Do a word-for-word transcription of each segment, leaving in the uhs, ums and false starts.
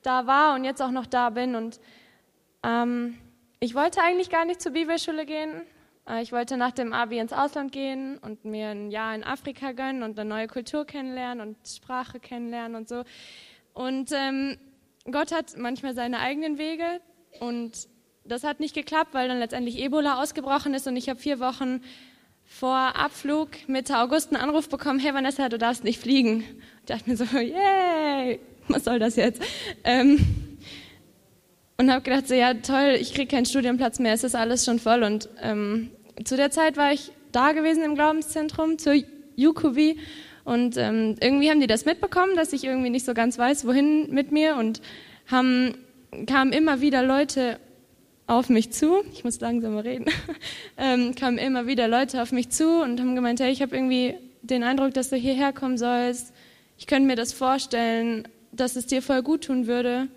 da war und jetzt auch noch da bin. Und ähm, ich wollte eigentlich gar nicht zur Bibelschule gehen. Äh, ich wollte nach dem Abi ins Ausland gehen und mir ein Jahr in Afrika gönnen und eine neue Kultur kennenlernen und Sprache kennenlernen und so. Und ähm, Gott hat manchmal seine eigenen Wege und das hat nicht geklappt, weil dann letztendlich Ebola ausgebrochen ist und ich habe vier Wochen vor Abflug Mitte August einen Anruf bekommen, hey Vanessa, du darfst nicht fliegen. Ich dachte mir so, yay, was soll das jetzt? Ähm, und habe gedacht, so, ja toll, ich kriege keinen Studienplatz mehr, es ist alles schon voll. Und ähm, zu der Zeit war ich da gewesen im Glaubenszentrum, zur U Q V. Und ähm, irgendwie haben die das mitbekommen, dass ich irgendwie nicht so ganz weiß, wohin mit mir. Und haben, kamen immer wieder Leute auf mich zu, ich muss langsamer reden, ähm, kamen immer wieder Leute auf mich zu und haben gemeint, hey, ich habe irgendwie den Eindruck, dass du hierher kommen sollst. Ich könnte mir das vorstellen, dass es dir voll gut tun würde.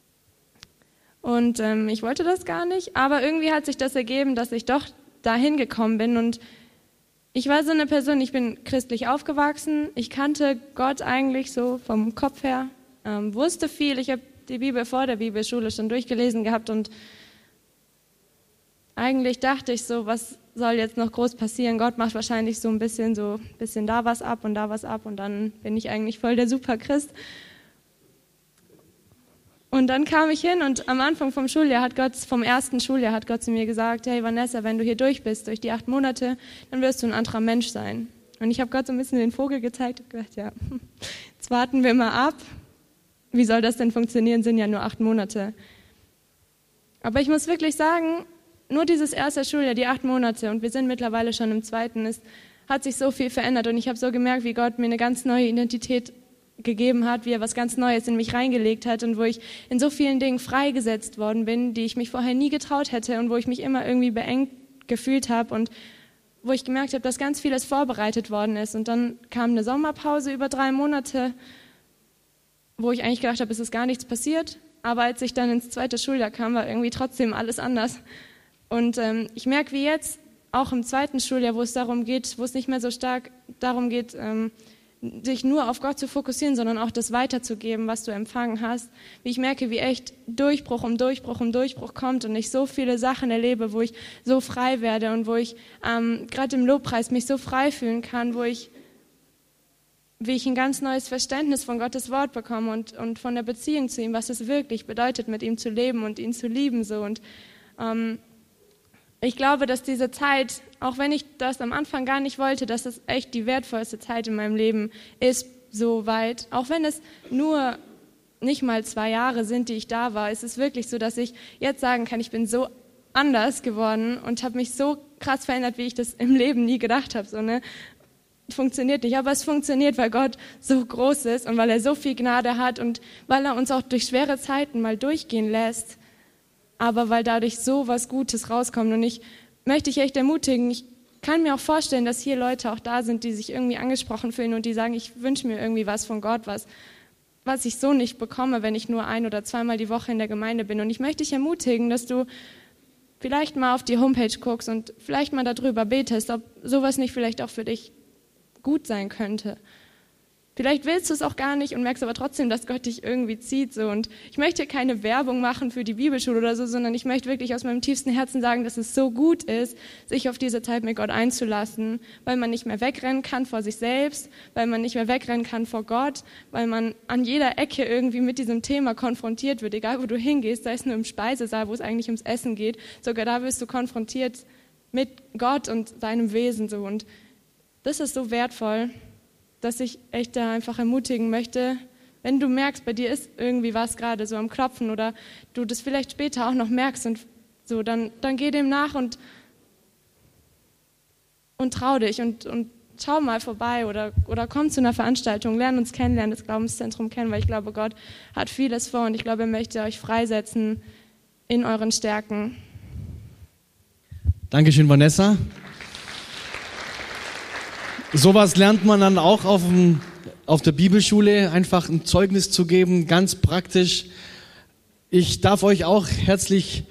Und ähm, ich wollte das gar nicht, aber irgendwie hat sich das ergeben, dass ich doch dahin gekommen bin. Und ich war so eine Person, ich bin christlich aufgewachsen, ich kannte Gott eigentlich so vom Kopf her, ähm, wusste viel, ich habe die Bibel vor der Bibelschule schon durchgelesen gehabt und eigentlich dachte ich so, was soll jetzt noch groß passieren? Gott macht wahrscheinlich so ein bisschen so ein bisschen da was ab und da was ab und dann bin ich eigentlich voll der Superchrist. Und dann kam ich hin und am Anfang vom Schuljahr hat Gott, vom ersten Schuljahr hat Gott zu mir gesagt, hey Vanessa, wenn du hier durch bist, durch die acht Monate, dann wirst du ein anderer Mensch sein. Und ich habe Gott so ein bisschen den Vogel gezeigt und gedacht, ja, jetzt warten wir mal ab. Wie soll das denn funktionieren? Sind ja nur acht Monate. Aber ich muss wirklich sagen, nur dieses erste Schuljahr, die acht Monate, und wir sind mittlerweile schon im zweiten, ist, hat sich so viel verändert. Und ich habe so gemerkt, wie Gott mir eine ganz neue Identität gegeben hat, wie er was ganz Neues in mich reingelegt hat und wo ich in so vielen Dingen freigesetzt worden bin, die ich mich vorher nie getraut hätte und wo ich mich immer irgendwie beengt gefühlt habe und wo ich gemerkt habe, dass ganz vieles vorbereitet worden ist. Und dann kam eine Sommerpause über drei Monate, wo ich eigentlich gedacht habe, es ist gar nichts passiert. Aber als ich dann ins zweite Schuljahr kam, war irgendwie trotzdem alles anders. Und ähm, ich merke, wie jetzt, auch im zweiten Schuljahr, wo es darum geht, wo es nicht mehr so stark darum geht, ähm, sich nur auf Gott zu fokussieren, sondern auch das weiterzugeben, was du empfangen hast. Wie ich merke, wie echt Durchbruch um Durchbruch um Durchbruch kommt und ich so viele Sachen erlebe, wo ich so frei werde und wo ich ähm, gerade im Lobpreis mich so frei fühlen kann, wo ich, wie ich ein ganz neues Verständnis von Gottes Wort bekomme und, und von der Beziehung zu ihm, was es wirklich bedeutet, mit ihm zu leben und ihn zu lieben. So. Und ähm, ich glaube, dass diese Zeit, auch wenn ich das am Anfang gar nicht wollte, dass es echt die wertvollste Zeit in meinem Leben ist, so weit. Auch wenn es nur nicht mal zwei Jahre sind, die ich da war, ist es wirklich so, dass ich jetzt sagen kann, ich bin so anders geworden und habe mich so krass verändert, wie ich das im Leben nie gedacht habe. So, ne? Funktioniert nicht, aber es funktioniert, weil Gott so groß ist und weil er so viel Gnade hat und weil er uns auch durch schwere Zeiten mal durchgehen lässt, aber weil dadurch so was Gutes rauskommt. Und ich möchte dich echt ermutigen, ich kann mir auch vorstellen, dass hier Leute auch da sind, die sich irgendwie angesprochen fühlen und die sagen, ich wünsche mir irgendwie was von Gott, was, was ich so nicht bekomme, wenn ich nur ein- oder zweimal die Woche in der Gemeinde bin. Und ich möchte dich ermutigen, dass du vielleicht mal auf die Homepage guckst und vielleicht mal darüber betest, ob sowas nicht vielleicht auch für dich gut sein könnte. Vielleicht willst du es auch gar nicht und merkst aber trotzdem, dass Gott dich irgendwie zieht. So. Und ich möchte keine Werbung machen für die Bibelschule oder so, sondern ich möchte wirklich aus meinem tiefsten Herzen sagen, dass es so gut ist, sich auf diese Zeit mit Gott einzulassen, weil man nicht mehr wegrennen kann vor sich selbst, weil man nicht mehr wegrennen kann vor Gott, weil man an jeder Ecke irgendwie mit diesem Thema konfrontiert wird, egal wo du hingehst, sei es nur im Speisesaal, wo es eigentlich ums Essen geht, sogar da wirst du konfrontiert mit Gott und seinem Wesen. So. Und das ist so wertvoll, dass ich echt da einfach ermutigen möchte, wenn du merkst, bei dir ist irgendwie was gerade so am Klopfen oder du das vielleicht später auch noch merkst und so, dann, dann geh dem nach und, und trau dich und, und schau mal vorbei oder, oder komm zu einer Veranstaltung, lern uns kennen, lern das Glaubenszentrum kennen, weil ich glaube, Gott hat vieles vor und ich glaube, er möchte euch freisetzen in euren Stärken. Dankeschön, Vanessa. Sowas lernt man dann auch auf, dem, auf der Bibelschule, einfach ein Zeugnis zu geben, ganz praktisch. Ich darf euch auch herzlich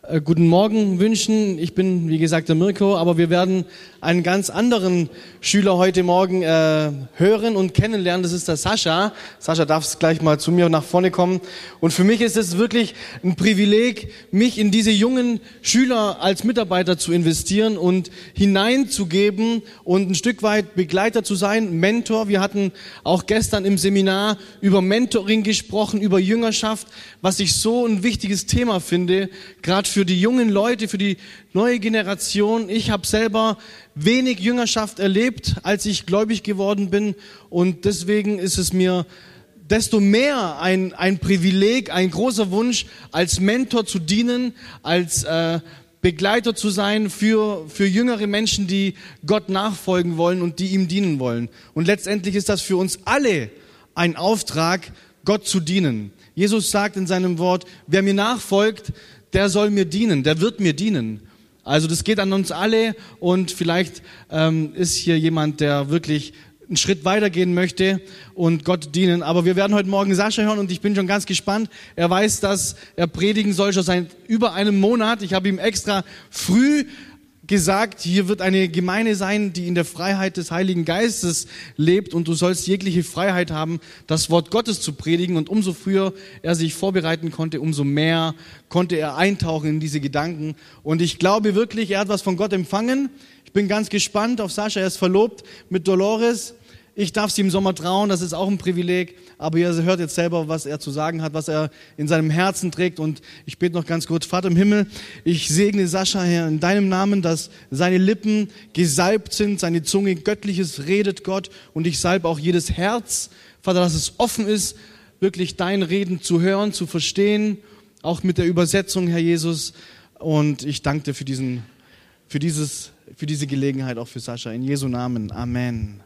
äh, guten Morgen wünschen. Ich bin, wie gesagt, der Mirko, aber wir werden einen ganz anderen Schüler heute Morgen äh, hören und kennenlernen. Das ist der Sascha. Sascha, darfst gleich mal zu mir nach vorne kommen. Und für mich ist es wirklich ein Privileg, mich in diese jungen Schüler als Mitarbeiter zu investieren und hineinzugeben und ein Stück weit Begleiter zu sein, Mentor. Wir hatten auch gestern im Seminar über Mentoring gesprochen, über Jüngerschaft, was ich so ein wichtiges Thema finde, gerade für die jungen Leute, für die neue Generation. Ich habe selber wenig Jüngerschaft erlebt, als ich gläubig geworden bin, und deswegen ist es mir desto mehr ein, ein Privileg, ein großer Wunsch, als Mentor zu dienen, als äh, Begleiter zu sein für, für jüngere Menschen, die Gott nachfolgen wollen und die ihm dienen wollen. Und letztendlich ist das für uns alle ein Auftrag, Gott zu dienen. Jesus sagt in seinem Wort, wer mir nachfolgt, der soll mir dienen, der wird mir dienen. Also das geht an uns alle, und vielleicht ähm, ist hier jemand, der wirklich einen Schritt weitergehen möchte und Gott dienen. Aber wir werden heute Morgen Sascha hören, und ich bin schon ganz gespannt. Er weiß, dass er predigen soll schon seit über einem Monat. Ich habe ihm extra früh gesagt, hier wird eine Gemeinde sein, die in der Freiheit des Heiligen Geistes lebt, und du sollst jegliche Freiheit haben, das Wort Gottes zu predigen. Und umso früher er sich vorbereiten konnte, umso mehr konnte er eintauchen in diese Gedanken. Und ich glaube wirklich, er hat was von Gott empfangen. Ich bin ganz gespannt auf Sascha. Er ist verlobt mit Dolores. Ich darf sie im Sommer trauen, das ist auch ein Privileg, aber ihr hört jetzt selber, was er zu sagen hat, was er in seinem Herzen trägt. Und ich bete noch ganz kurz: Vater im Himmel, ich segne Sascha, Herr, in deinem Namen, dass seine Lippen gesalbt sind, seine Zunge Göttliches redet, Gott, und ich salbe auch jedes Herz, Vater, dass es offen ist, wirklich dein Reden zu hören, zu verstehen, auch mit der Übersetzung, Herr Jesus. Und ich danke dir für diesen, für dieses, für diese Gelegenheit, auch für Sascha, in Jesu Namen. Amen.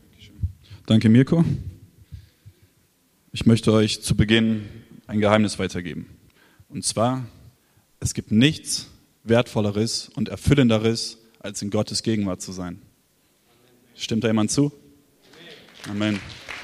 Danke, Mirko. Ich möchte euch zu Beginn ein Geheimnis weitergeben. Und zwar, es gibt nichts Wertvolleres und Erfüllenderes, als in Gottes Gegenwart zu sein. Stimmt da jemand zu? Amen.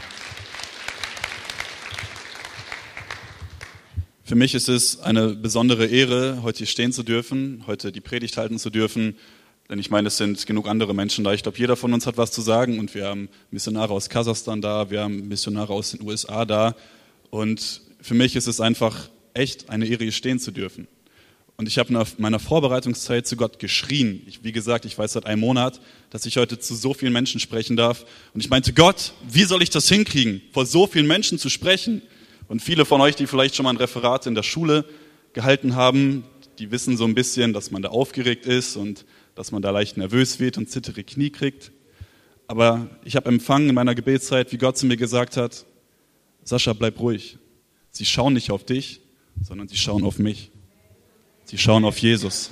Für mich ist es eine besondere Ehre, heute hier stehen zu dürfen, heute die Predigt halten zu dürfen. Denn ich meine, es sind genug andere Menschen da. Ich glaube, jeder von uns hat was zu sagen, und wir haben Missionare aus Kasachstan da, wir haben Missionare aus den U S A da, und für mich ist es einfach echt eine Ehre, hier stehen zu dürfen. Und ich habe in meiner Vorbereitungszeit zu Gott geschrien. Ich, wie gesagt, ich weiß seit einem Monat, dass ich heute zu so vielen Menschen sprechen darf, und ich meinte: Gott, wie soll ich das hinkriegen, vor so vielen Menschen zu sprechen? Und viele von euch, die vielleicht schon mal ein Referat in der Schule gehalten haben, die wissen so ein bisschen, dass man da aufgeregt ist und dass man da leicht nervös wird und zittrige Knie kriegt. Aber ich habe empfangen in meiner Gebetszeit, wie Gott zu mir gesagt hat: Sascha, bleib ruhig. Sie schauen nicht auf dich, sondern sie schauen auf mich. Sie schauen auf Jesus.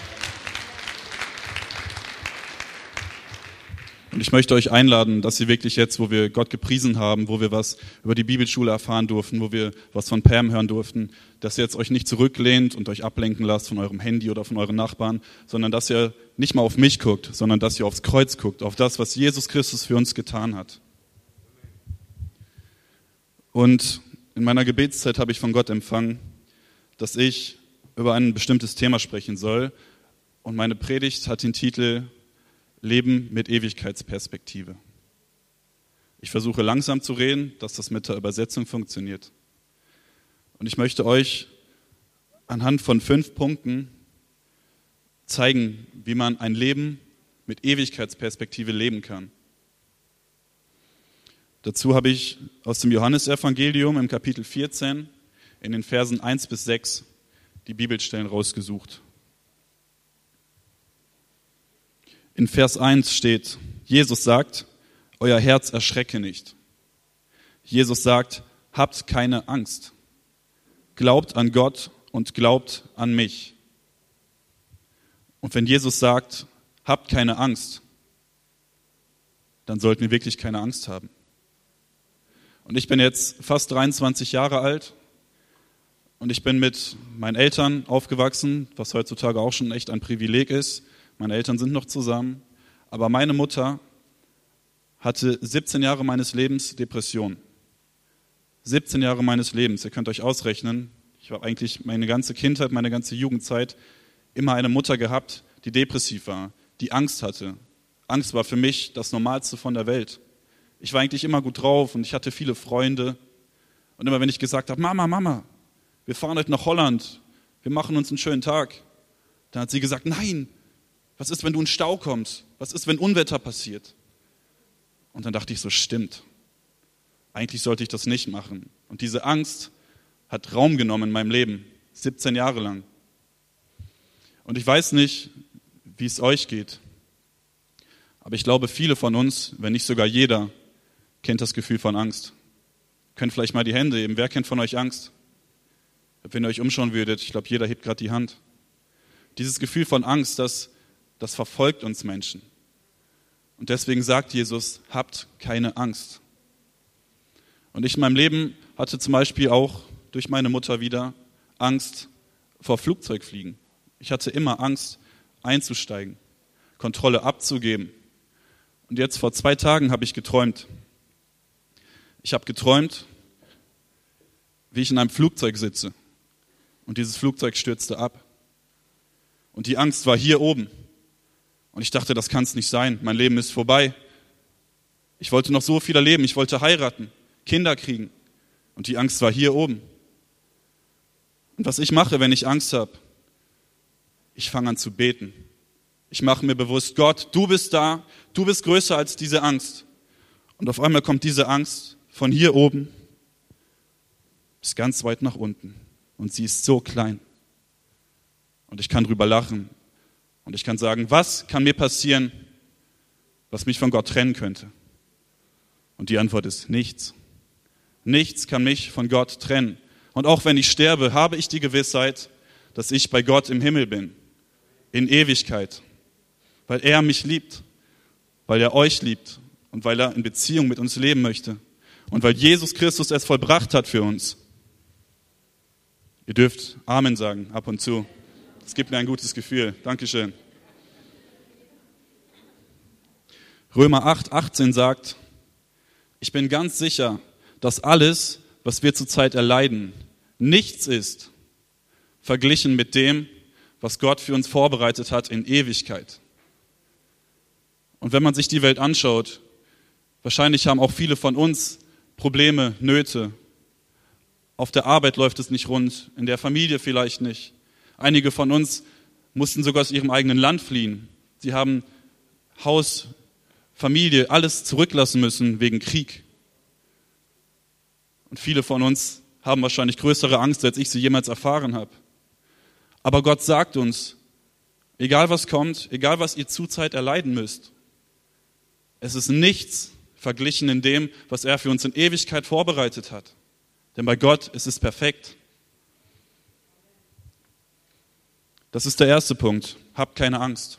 Und ich möchte euch einladen, dass ihr wirklich jetzt, wo wir Gott gepriesen haben, wo wir was über die Bibelschule erfahren durften, wo wir was von Pam hören durften, dass ihr jetzt euch nicht zurücklehnt und euch ablenken lasst von eurem Handy oder von euren Nachbarn, sondern dass ihr nicht mal auf mich guckt, sondern dass ihr aufs Kreuz guckt, auf das, was Jesus Christus für uns getan hat. Und in meiner Gebetszeit habe ich von Gott empfangen, dass ich über ein bestimmtes Thema sprechen soll. Und meine Predigt hat den Titel Leben mit Ewigkeitsperspektive. Ich versuche langsam zu reden, dass das mit der Übersetzung funktioniert. Und ich möchte euch anhand von fünf Punkten zeigen, wie man ein Leben mit Ewigkeitsperspektive leben kann. Dazu habe ich aus dem Johannesevangelium im Kapitel vierzehn in den Versen eins bis sechs die Bibelstellen rausgesucht. In Vers eins steht: Jesus sagt, euer Herz erschrecke nicht. Jesus sagt, habt keine Angst. Glaubt an Gott und glaubt an mich. Und wenn Jesus sagt, habt keine Angst, dann sollten wir wirklich keine Angst haben. Und ich bin jetzt fast dreiundzwanzig Jahre alt und ich bin mit meinen Eltern aufgewachsen, was heutzutage auch schon echt ein Privileg ist. Meine Eltern sind noch zusammen, aber meine Mutter hatte siebzehn Jahre meines Lebens Depression. siebzehn Jahre meines Lebens, ihr könnt euch ausrechnen, Ich habe eigentlich meine ganze Kindheit, meine ganze Jugendzeit immer eine Mutter gehabt, die depressiv war, die Angst hatte. Angst war für mich das Normalste von der Welt. Ich war eigentlich immer gut drauf und ich hatte viele Freunde. Und immer wenn ich gesagt habe, Mama, Mama, wir fahren heute nach Holland, wir machen uns einen schönen Tag, dann hat sie gesagt, nein, was ist, wenn du in Stau kommst? Was ist, wenn Unwetter passiert? Und dann dachte ich so, stimmt. Eigentlich sollte ich das nicht machen. Und diese Angst hat Raum genommen in meinem Leben, siebzehn Jahre lang. Und ich weiß nicht, wie es euch geht. Aber ich glaube, viele von uns, wenn nicht sogar jeder, kennt das Gefühl von Angst. Ihr könnt vielleicht mal die Hände heben. Wer kennt von euch Angst? Wenn ihr euch umschauen würdet, ich glaube, jeder hebt gerade die Hand. Dieses Gefühl von Angst, das, das verfolgt uns Menschen. Und deswegen sagt Jesus, habt keine Angst. Und ich in meinem Leben hatte zum Beispiel auch durch meine Mutter wieder Angst vor Flugzeugfliegen. Ich hatte immer Angst, einzusteigen, Kontrolle abzugeben. Und jetzt vor zwei Tagen habe ich geträumt. Ich habe geträumt, wie ich in einem Flugzeug sitze. Und dieses Flugzeug stürzte ab. Und die Angst war hier oben. Und ich dachte, das kann es nicht sein. Mein Leben ist vorbei. Ich wollte noch so viel erleben. Ich wollte heiraten, Kinder kriegen. Und die Angst war hier oben. Und was ich mache, wenn ich Angst habe, ich fange an zu beten. Ich mache mir bewusst, Gott, du bist da, du bist größer als diese Angst. Und auf einmal kommt diese Angst von hier oben bis ganz weit nach unten. Und sie ist so klein. Und ich kann drüber lachen. Und ich kann sagen, was kann mir passieren, was mich von Gott trennen könnte? Und die Antwort ist nichts. Nichts kann mich von Gott trennen. Und auch wenn ich sterbe, habe ich die Gewissheit, dass ich bei Gott im Himmel bin. In Ewigkeit. Weil er mich liebt. Weil er euch liebt. Und weil er in Beziehung mit uns leben möchte. Und weil Jesus Christus es vollbracht hat für uns. Ihr dürft Amen sagen, ab und zu. Es gibt mir ein gutes Gefühl. Dankeschön. Römer acht, achtzehn sagt, ich bin ganz sicher, dass alles, was wir zurzeit erleiden, nichts ist, verglichen mit dem, was Gott für uns vorbereitet hat in Ewigkeit. Und wenn man sich die Welt anschaut, wahrscheinlich haben auch viele von uns Probleme, Nöte. Auf der Arbeit läuft es nicht rund, in der Familie vielleicht nicht. Einige von uns mussten sogar aus ihrem eigenen Land fliehen. Sie haben Haus, Familie, alles zurücklassen müssen wegen Krieg. Und viele von uns haben wahrscheinlich größere Angst, als ich sie jemals erfahren habe. Aber Gott sagt uns, egal was kommt, egal was ihr zurzeit erleiden müsst, es ist nichts verglichen in dem, was er für uns in Ewigkeit vorbereitet hat. Denn bei Gott ist es perfekt. Das ist der erste Punkt. Habt keine Angst.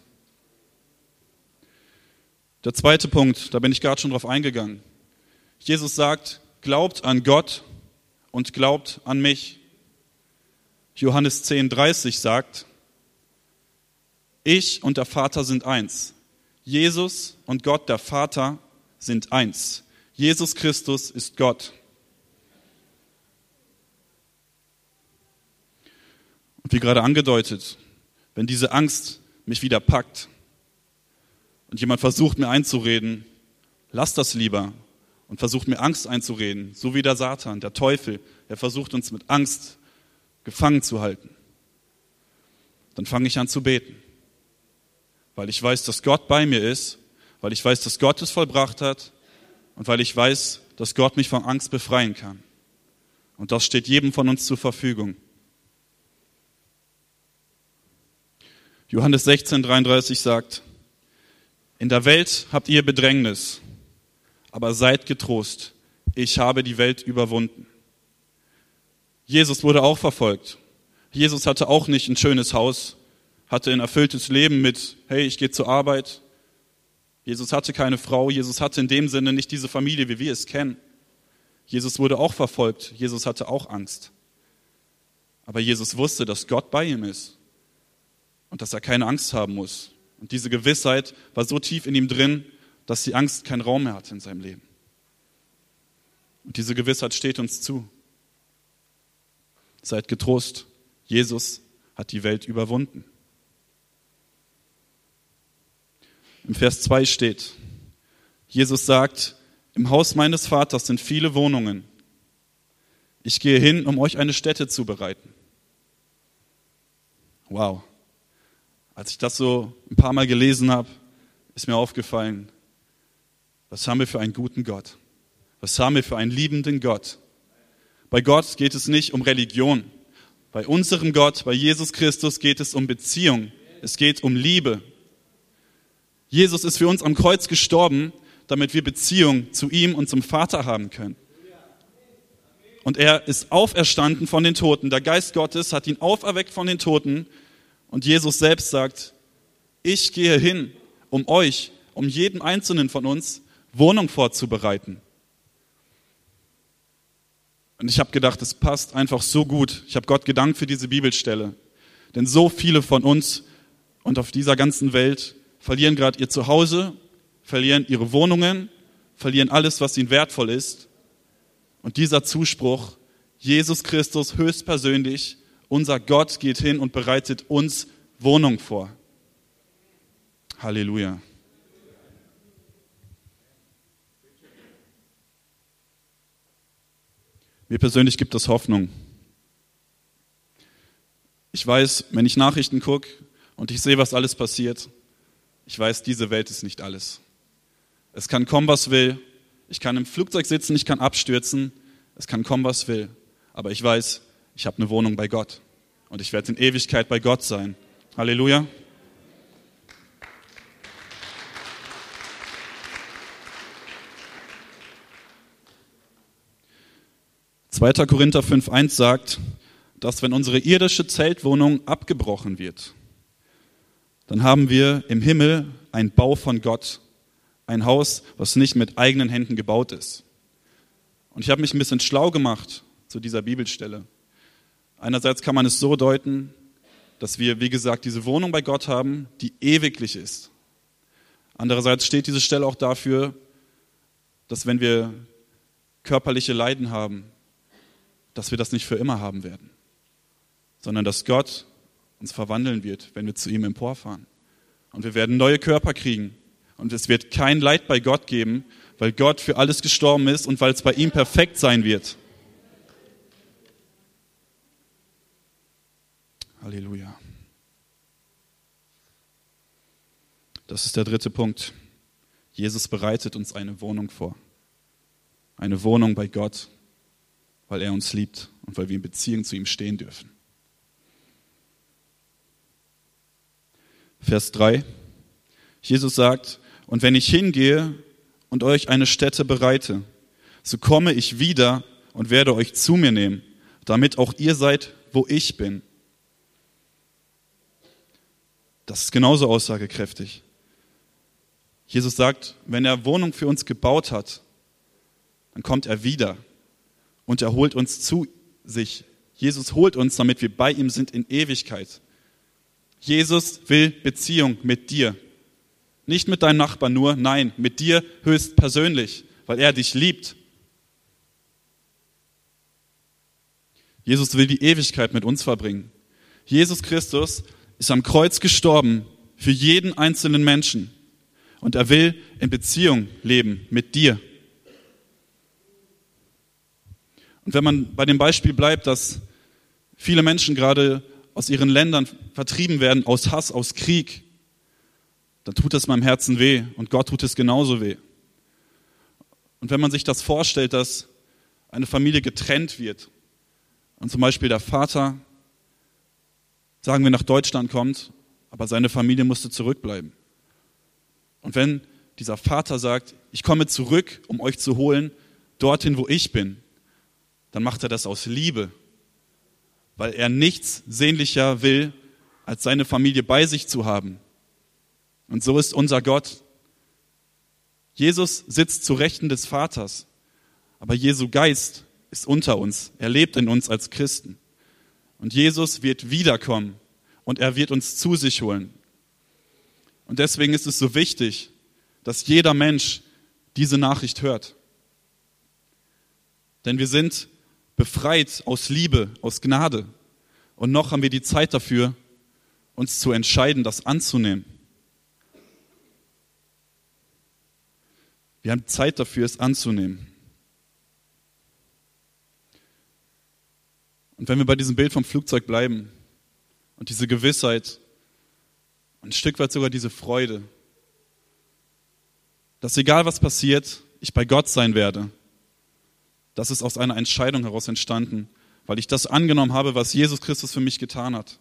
Der zweite Punkt, da bin ich gerade schon drauf eingegangen. Jesus sagt, glaubt an Gott und glaubt an mich. Johannes zehn, dreißig sagt, ich und der Vater sind eins. Jesus und Gott, der Vater, sind eins. Jesus Christus ist Gott. Und wie gerade angedeutet, wenn diese Angst mich wieder packt und jemand versucht mir einzureden, lass das lieber und versucht mir Angst einzureden, so wie der Satan, der Teufel, der versucht uns mit Angst gefangen zu halten, dann fange ich an zu beten, weil ich weiß, dass Gott bei mir ist, weil ich weiß, dass Gott es vollbracht hat und weil ich weiß, dass Gott mich von Angst befreien kann. Und das steht jedem von uns zur Verfügung. Johannes sechzehn, dreiunddreißig sagt, in der Welt habt ihr Bedrängnis, aber seid getrost, ich habe die Welt überwunden. Jesus wurde auch verfolgt. Jesus hatte auch nicht ein schönes Haus, hatte ein erfülltes Leben mit, hey, ich gehe zur Arbeit. Jesus hatte keine Frau, Jesus hatte in dem Sinne nicht diese Familie, wie wir es kennen. Jesus wurde auch verfolgt, Jesus hatte auch Angst. Aber Jesus wusste, dass Gott bei ihm ist. Und dass er keine Angst haben muss. Und diese Gewissheit war so tief in ihm drin, dass die Angst keinen Raum mehr hatte in seinem Leben. Und diese Gewissheit steht uns zu. Seid getrost, Jesus hat die Welt überwunden. Im Vers zwei steht, Jesus sagt, im Haus meines Vaters sind viele Wohnungen. Ich gehe hin, um euch eine Stätte zu bereiten. Wow. Als ich das so ein paar Mal gelesen habe, ist mir aufgefallen, was haben wir für einen guten Gott? Was haben wir für einen liebenden Gott? Bei Gott geht es nicht um Religion. Bei unserem Gott, bei Jesus Christus geht es um Beziehung. Es geht um Liebe. Jesus ist für uns am Kreuz gestorben, damit wir Beziehung zu ihm und zum Vater haben können. Und er ist auferstanden von den Toten. Der Geist Gottes hat ihn auferweckt von den Toten. Und Jesus selbst sagt, ich gehe hin, um euch, um jeden Einzelnen von uns Wohnung vorzubereiten. Und ich habe gedacht, es passt einfach so gut. Ich habe Gott gedankt für diese Bibelstelle. Denn so viele von uns und auf dieser ganzen Welt verlieren gerade ihr Zuhause, verlieren ihre Wohnungen, verlieren alles, was ihnen wertvoll ist. Und dieser Zuspruch, Jesus Christus höchstpersönlich, unser Gott geht hin und bereitet uns Wohnung vor. Halleluja. Mir persönlich gibt es Hoffnung. Ich weiß, wenn ich Nachrichten gucke und ich sehe, was alles passiert, ich weiß, diese Welt ist nicht alles. Es kann kommen, was will. Ich kann im Flugzeug sitzen, ich kann abstürzen. Es kann kommen, was will. Aber ich weiß, ich habe eine Wohnung bei Gott. Und ich werde in Ewigkeit bei Gott sein. Halleluja. zweiter Korinther fünf eins sagt, dass wenn unsere irdische Zeltwohnung abgebrochen wird, dann haben wir im Himmel einen Bau von Gott. Ein Haus, was nicht mit eigenen Händen gebaut ist. Und ich habe mich ein bisschen schlau gemacht zu dieser Bibelstelle. Einerseits kann man es so deuten, dass wir, wie gesagt, diese Wohnung bei Gott haben, die ewiglich ist. Andererseits steht diese Stelle auch dafür, dass wenn wir körperliche Leiden haben, dass wir das nicht für immer haben werden, sondern dass Gott uns verwandeln wird, wenn wir zu ihm emporfahren. Und wir werden neue Körper kriegen. Und es wird kein Leid bei Gott geben, weil Gott für alles gestorben ist und weil es bei ihm perfekt sein wird. Halleluja. Das ist der dritte Punkt. Jesus bereitet uns eine Wohnung vor. Eine Wohnung bei Gott, weil er uns liebt und weil wir in Beziehung zu ihm stehen dürfen. Vers drei. Jesus sagt, und wenn ich hingehe und euch eine Stätte bereite, so komme ich wieder und werde euch zu mir nehmen, damit auch ihr seid, wo ich bin. Das ist genauso aussagekräftig. Jesus sagt, wenn er Wohnung für uns gebaut hat, dann kommt er wieder und er holt uns zu sich. Jesus holt uns, damit wir bei ihm sind in Ewigkeit. Jesus will Beziehung mit dir. Nicht mit deinem Nachbarn nur, nein, mit dir höchstpersönlich, weil er dich liebt. Jesus will die Ewigkeit mit uns verbringen. Jesus Christus ist am Kreuz gestorben für jeden einzelnen Menschen. Und er will in Beziehung leben mit dir. Und wenn man bei dem Beispiel bleibt, dass viele Menschen gerade aus ihren Ländern vertrieben werden, aus Hass, aus Krieg, dann tut es meinem Herzen weh und Gott tut es genauso weh. Und wenn man sich das vorstellt, dass eine Familie getrennt wird und zum Beispiel der Vater, sagen wir, nach Deutschland kommt, aber seine Familie musste zurückbleiben. Und wenn dieser Vater sagt, ich komme zurück, um euch zu holen, dorthin, wo ich bin, dann macht er das aus Liebe, weil er nichts sehnlicher will, als seine Familie bei sich zu haben. Und so ist unser Gott. Jesus sitzt zu Rechten des Vaters, aber Jesu Geist ist unter uns. Er lebt in uns als Christen. Und Jesus wird wiederkommen und er wird uns zu sich holen. Und deswegen ist es so wichtig, dass jeder Mensch diese Nachricht hört. Denn wir sind befreit aus Liebe, aus Gnade. Und noch haben wir die Zeit dafür, uns zu entscheiden, das anzunehmen. Wir haben Zeit dafür, es anzunehmen. Und wenn wir bei diesem Bild vom Flugzeug bleiben und diese Gewissheit, ein Stück weit sogar diese Freude, dass egal was passiert, ich bei Gott sein werde, das ist aus einer Entscheidung heraus entstanden, weil ich das angenommen habe, was Jesus Christus für mich getan hat.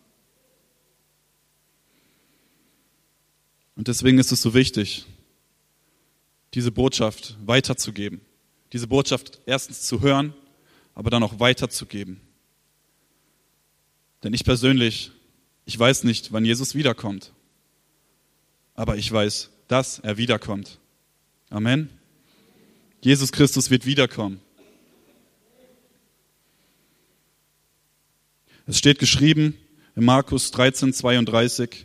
Und deswegen ist es so wichtig, diese Botschaft weiterzugeben. Diese Botschaft erstens zu hören, aber dann auch weiterzugeben. Denn ich persönlich, ich weiß nicht, wann Jesus wiederkommt. Aber ich weiß, dass er wiederkommt. Amen. Jesus Christus wird wiederkommen. Es steht geschrieben in Markus dreizehn zweiunddreißig,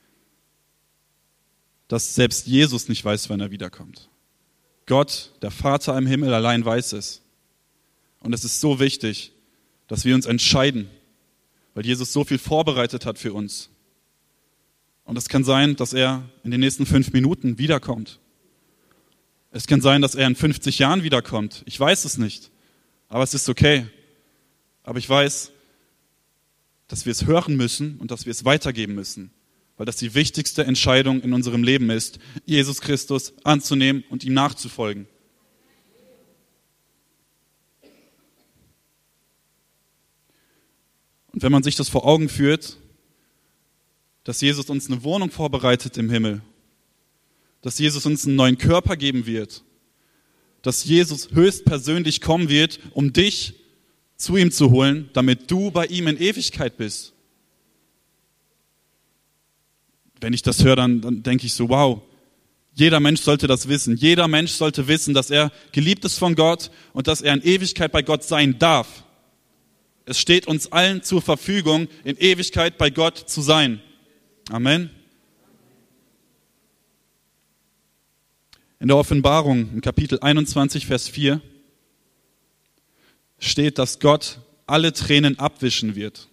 dass selbst Jesus nicht weiß, wann er wiederkommt. Gott, der Vater im Himmel, allein weiß es. Und es ist so wichtig, dass wir uns entscheiden, weil Jesus so viel vorbereitet hat für uns. Und es kann sein, dass er in den nächsten fünf Minuten wiederkommt. Es kann sein, dass er in fünfzig Jahren wiederkommt. Ich weiß es nicht, aber es ist okay. Aber ich weiß, dass wir es hören müssen und dass wir es weitergeben müssen, weil das die wichtigste Entscheidung in unserem Leben ist, Jesus Christus anzunehmen und ihm nachzufolgen. Und wenn man sich das vor Augen führt, dass Jesus uns eine Wohnung vorbereitet im Himmel, dass Jesus uns einen neuen Körper geben wird, dass Jesus höchstpersönlich kommen wird, um dich zu ihm zu holen, damit du bei ihm in Ewigkeit bist. Wenn ich das höre, dann, dann denke ich so, wow, jeder Mensch sollte das wissen. Jeder Mensch sollte wissen, dass er geliebt ist von Gott und dass er in Ewigkeit bei Gott sein darf. Es steht uns allen zur Verfügung, in Ewigkeit bei Gott zu sein. Amen. In der Offenbarung, im Kapitel einundzwanzig, Vers vier, steht, dass Gott alle Tränen abwischen wird.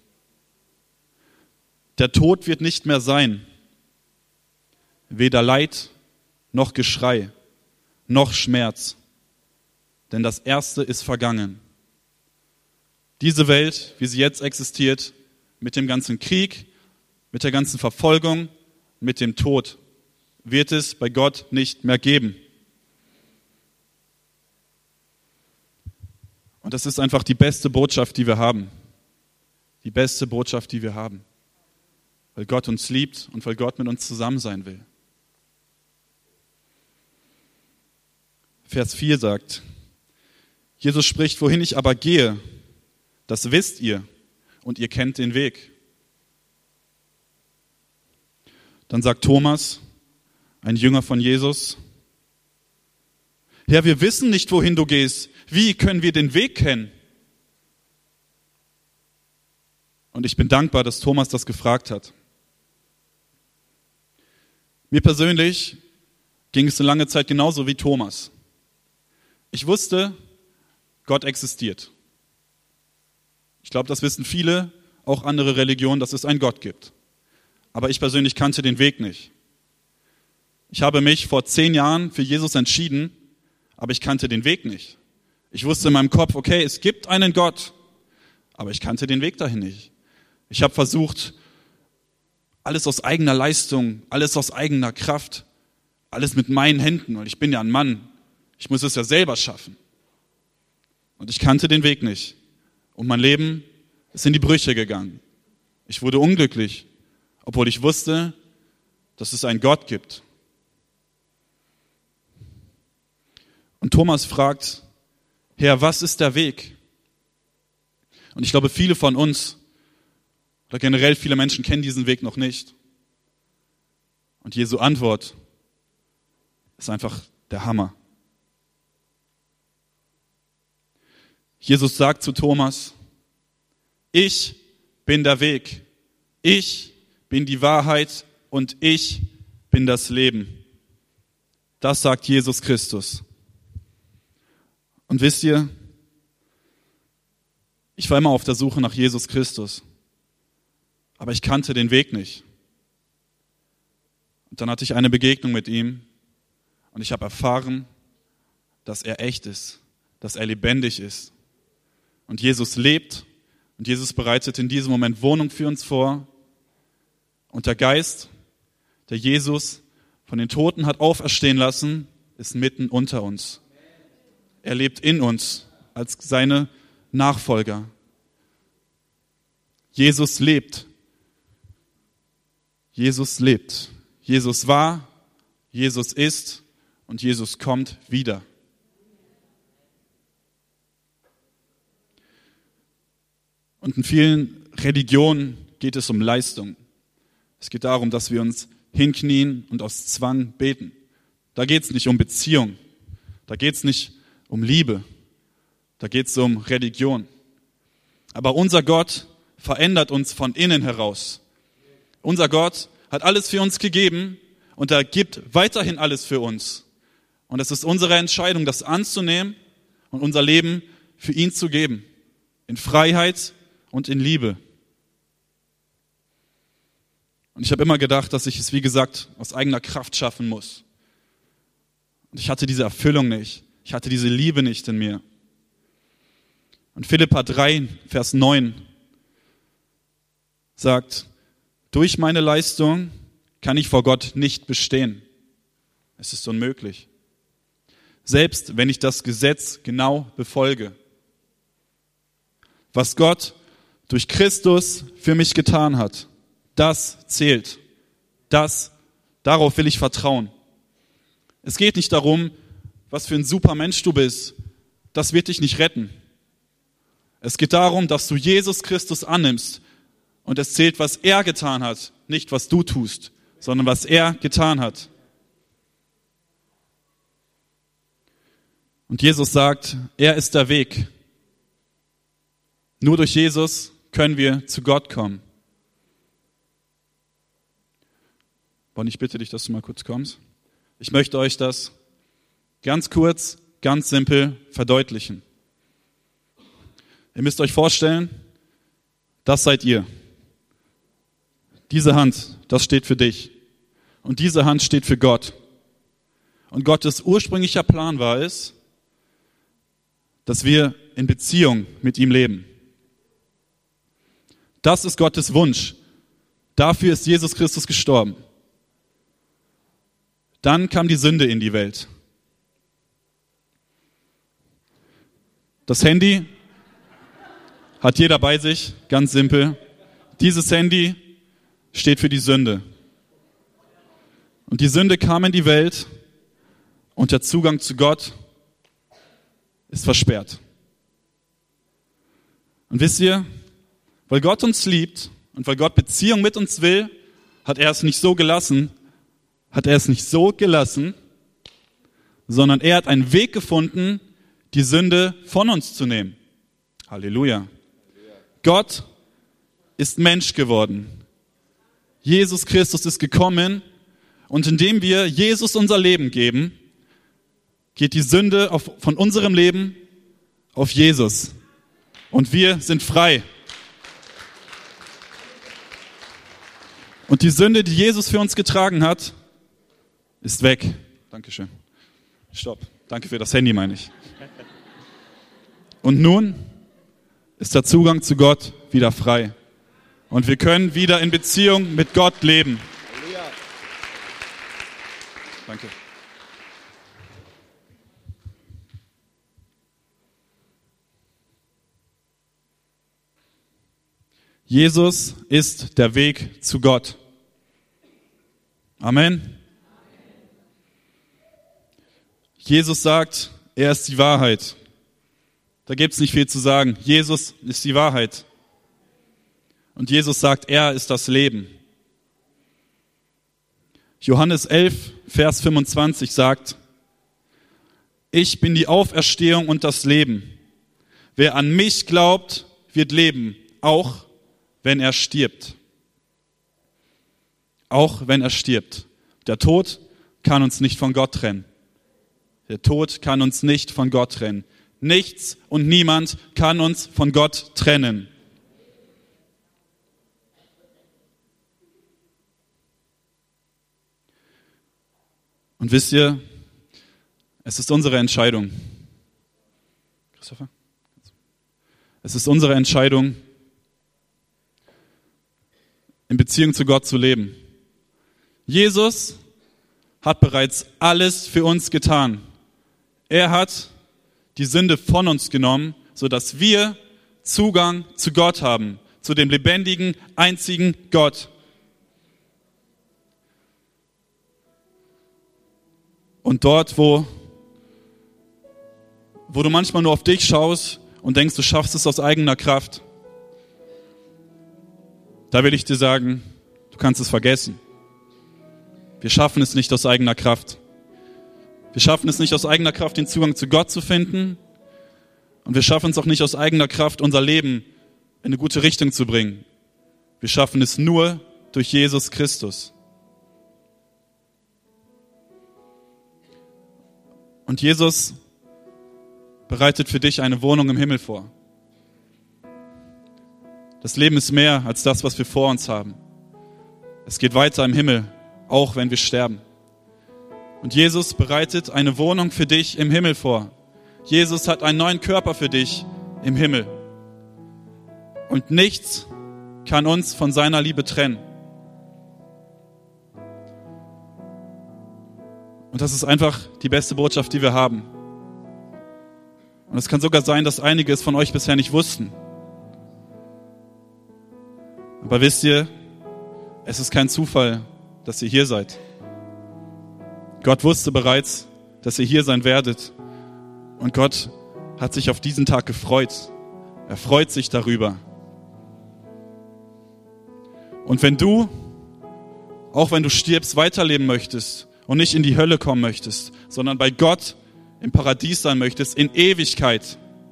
Der Tod wird nicht mehr sein. Weder Leid, noch Geschrei, noch Schmerz. Denn das Erste ist vergangen. Diese Welt, wie sie jetzt existiert, mit dem ganzen Krieg, mit der ganzen Verfolgung, mit dem Tod, wird es bei Gott nicht mehr geben. Und das ist einfach die beste Botschaft, die wir haben. Die beste Botschaft, die wir haben. Weil Gott uns liebt und weil Gott mit uns zusammen sein will. Vers vier sagt, Jesus spricht, wohin ich aber gehe, das wisst ihr und ihr kennt den Weg. Dann sagt Thomas, ein Jünger von Jesus, Herr, wir wissen nicht, wohin du gehst. Wie können wir den Weg kennen? Und ich bin dankbar, dass Thomas das gefragt hat. Mir persönlich ging es eine lange Zeit genauso wie Thomas. Ich wusste, Gott existiert. Ich glaube, das wissen viele, auch andere Religionen, dass es einen Gott gibt. Aber ich persönlich kannte den Weg nicht. Ich habe mich vor zehn Jahren für Jesus entschieden, aber ich kannte den Weg nicht. Ich wusste in meinem Kopf, okay, es gibt einen Gott, aber ich kannte den Weg dahin nicht. Ich habe versucht, alles aus eigener Leistung, alles aus eigener Kraft, alles mit meinen Händen, weil ich bin ja ein Mann. Ich muss es ja selber schaffen. Und ich kannte den Weg nicht. Und mein Leben ist in die Brüche gegangen. Ich wurde unglücklich, obwohl ich wusste, dass es einen Gott gibt. Und Thomas fragt, Herr, was ist der Weg? Und ich glaube, viele von uns, oder generell viele Menschen kennen diesen Weg noch nicht. Und Jesu Antwort ist einfach der Hammer. Jesus sagt zu Thomas, ich bin der Weg, ich bin die Wahrheit und ich bin das Leben. Das sagt Jesus Christus. Und wisst ihr, Ich war immer auf der Suche nach Jesus Christus, aber ich kannte den Weg nicht. Und dann hatte ich eine Begegnung mit ihm und ich habe erfahren, dass er echt ist, dass er lebendig ist. Und Jesus lebt und Jesus bereitet in diesem Moment Wohnung für uns vor. Und der Geist, der Jesus von den Toten hat auferstehen lassen, ist mitten unter uns. Er lebt in uns als seine Nachfolger. Jesus lebt. Jesus lebt. Jesus war, Jesus ist und Jesus kommt wieder. Und in vielen Religionen geht es um Leistung. Es geht darum, dass wir uns hinknien und aus Zwang beten. Da geht es nicht um Beziehung. Da geht es nicht um Liebe. Da geht es um Religion. Aber unser Gott verändert uns von innen heraus. Unser Gott hat alles für uns gegeben und er gibt weiterhin alles für uns. Und es ist unsere Entscheidung, das anzunehmen und unser Leben für ihn zu geben. In Freiheit und in Liebe. Und ich habe immer gedacht, dass ich es, wie gesagt, aus eigener Kraft schaffen muss. Und ich hatte diese Erfüllung nicht. Ich hatte diese Liebe nicht in mir. Und Philipper drei, Vers neun sagt, durch meine Leistung kann ich vor Gott nicht bestehen. Es ist unmöglich. Selbst wenn ich das Gesetz genau befolge. Was Gott durch Christus für mich getan hat, das zählt. Das, darauf will ich vertrauen. Es geht nicht darum, was für ein super Mensch du bist. Das wird dich nicht retten. Es geht darum, dass du Jesus Christus annimmst. Und es zählt, was er getan hat. Nicht, was du tust, sondern was er getan hat. Und Jesus sagt, er ist der Weg. Nur durch Jesus können wir zu Gott kommen. Bonnie, ich bitte dich, dass du mal kurz kommst. Ich möchte euch das ganz kurz, ganz simpel verdeutlichen. Ihr müsst euch vorstellen, das seid ihr. Diese Hand, das steht für dich. Und diese Hand steht für Gott. Und Gottes ursprünglicher Plan war es, dass wir in Beziehung mit ihm leben. Das ist Gottes Wunsch. Dafür ist Jesus Christus gestorben. Dann kam die Sünde in die Welt. Das Handy hat jeder bei sich, ganz simpel. Dieses Handy steht für die Sünde. Und die Sünde kam in die Welt und der Zugang zu Gott ist versperrt. Und wisst ihr, weil Gott uns liebt und weil Gott Beziehung mit uns will, hat er es nicht so gelassen, hat er es nicht so gelassen, sondern er hat einen Weg gefunden, die Sünde von uns zu nehmen. Halleluja. Gott ist Mensch geworden. Jesus Christus ist gekommen und indem wir Jesus unser Leben geben, geht die Sünde auf, von unserem Leben auf Jesus. Und wir sind frei. Und die Sünde, die Jesus für uns getragen hat, ist weg. Dankeschön. Stopp. Danke für das Handy, meine ich. Und nun ist der Zugang zu Gott wieder frei. Und wir können wieder in Beziehung mit Gott leben. Danke. Jesus ist der Weg zu Gott. Amen. Jesus sagt, er ist die Wahrheit. Da gibt es nicht viel zu sagen. Jesus ist die Wahrheit. Und Jesus sagt, er ist das Leben. Johannes elf, Vers fünfundzwanzig sagt, ich bin die Auferstehung und das Leben. Wer an mich glaubt, wird leben, auch wenn er stirbt. Auch wenn er stirbt. Der Tod kann uns nicht von Gott trennen. Der Tod kann uns nicht von Gott trennen. Nichts und niemand kann uns von Gott trennen. Und wisst ihr, es ist unsere Entscheidung. Christopher? Es ist unsere Entscheidung, in Beziehung zu Gott zu leben. Jesus hat bereits alles für uns getan. Er hat die Sünde von uns genommen, sodass wir Zugang zu Gott haben, zu dem lebendigen, einzigen Gott. Und dort, wo, wo du manchmal nur auf dich schaust und denkst, du schaffst es aus eigener Kraft, da will ich dir sagen, du kannst es vergessen. Wir schaffen es nicht aus eigener Kraft. Wir schaffen es nicht aus eigener Kraft, den Zugang zu Gott zu finden. Und wir schaffen es auch nicht aus eigener Kraft, unser Leben in eine gute Richtung zu bringen. Wir schaffen es nur durch Jesus Christus. Und Jesus bereitet für dich eine Wohnung im Himmel vor. Das Leben ist mehr als das, was wir vor uns haben. Es geht weiter im Himmel, auch wenn wir sterben. Und Jesus bereitet eine Wohnung für dich im Himmel vor. Jesus hat einen neuen Körper für dich im Himmel. Und nichts kann uns von seiner Liebe trennen. Und das ist einfach die beste Botschaft, die wir haben. Und es kann sogar sein, dass einige es von euch bisher nicht wussten. Aber wisst ihr, es ist kein Zufall, dass ihr hier seid. Gott wusste bereits, dass ihr hier sein werdet. Und Gott hat sich auf diesen Tag gefreut. Er freut sich darüber. Und wenn du, auch wenn du stirbst, weiterleben möchtest und nicht in die Hölle kommen möchtest, sondern bei Gott im Paradies sein möchtest, in Ewigkeit,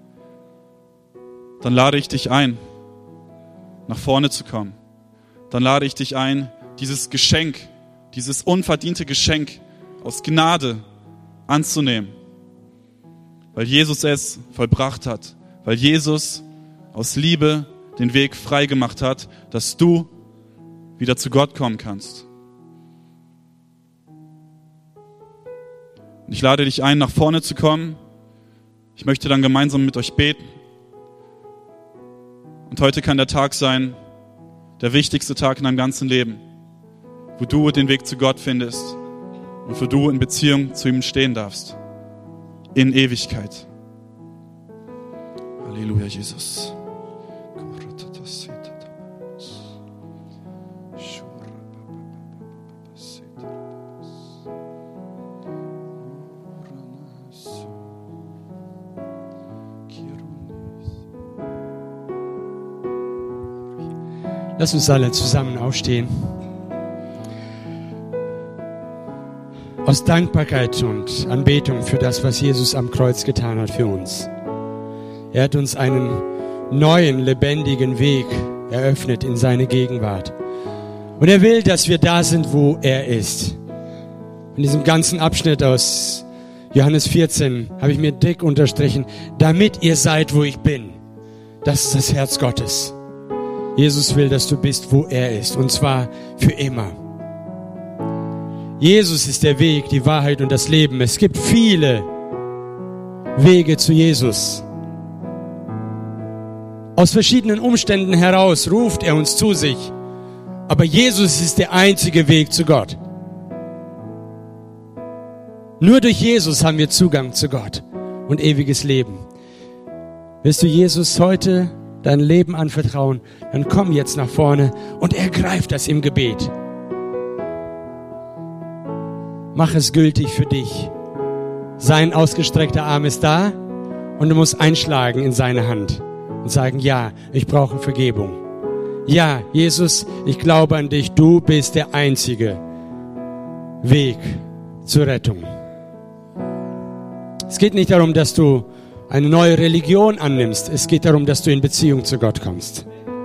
dann lade ich dich ein, nach vorne zu kommen. Dann lade ich dich ein, dieses Geschenk, dieses unverdiente Geschenk aus Gnade anzunehmen. Weil Jesus es vollbracht hat. Weil Jesus aus Liebe den Weg frei gemacht hat, dass du wieder zu Gott kommen kannst. Und ich lade dich ein, nach vorne zu kommen. Ich möchte dann gemeinsam mit euch beten. Und heute kann der Tag sein, der wichtigste Tag in deinem ganzen Leben, wo du den Weg zu Gott findest und wo du in Beziehung zu ihm stehen darfst. In Ewigkeit. Halleluja, Jesus. Lass uns alle zusammen aufstehen. Aus Dankbarkeit und Anbetung für das, was Jesus am Kreuz getan hat für uns. Er hat uns einen neuen, lebendigen Weg eröffnet in seine Gegenwart. Und er will, dass wir da sind, wo er ist. In diesem ganzen Abschnitt aus Johannes vierzehn habe ich mir dick unterstrichen, damit ihr seid, wo ich bin. Das ist das Herz Gottes. Jesus will, dass du bist, wo er ist. Und zwar für immer. Jesus ist der Weg, die Wahrheit und das Leben. Es gibt viele Wege zu Jesus. Aus verschiedenen Umständen heraus ruft er uns zu sich. Aber Jesus ist der einzige Weg zu Gott. Nur durch Jesus haben wir Zugang zu Gott und ewiges Leben. Willst du Jesus heute dein Leben anvertrauen, dann komm jetzt nach vorne und ergreif das im Gebet. Mach es gültig für dich. Sein ausgestreckter Arm ist da und du musst einschlagen in seine Hand und sagen, ja, ich brauche Vergebung. Ja, Jesus, ich glaube an dich, du bist der einzige Weg zur Rettung. Es geht nicht darum, dass du eine neue Religion annimmst. Es geht darum, dass du in Beziehung zu Gott kommst.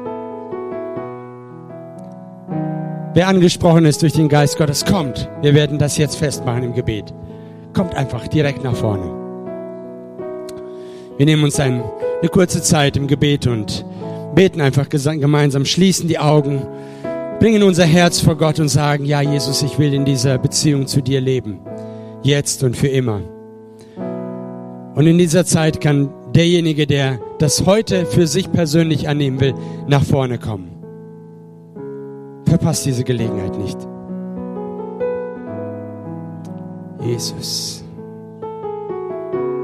Wer angesprochen ist durch den Geist Gottes, kommt. Wir werden das jetzt festmachen im Gebet. Kommt einfach direkt nach vorne. Wir nehmen uns ein, eine kurze Zeit im Gebet und beten einfach gemeinsam, schließen die Augen, bringen unser Herz vor Gott und sagen, ja Jesus, ich will in dieser Beziehung zu dir leben, jetzt und für immer. Und in dieser Zeit kann derjenige, der das heute für sich persönlich annehmen will, nach vorne kommen. Verpasst diese Gelegenheit nicht. Jesus.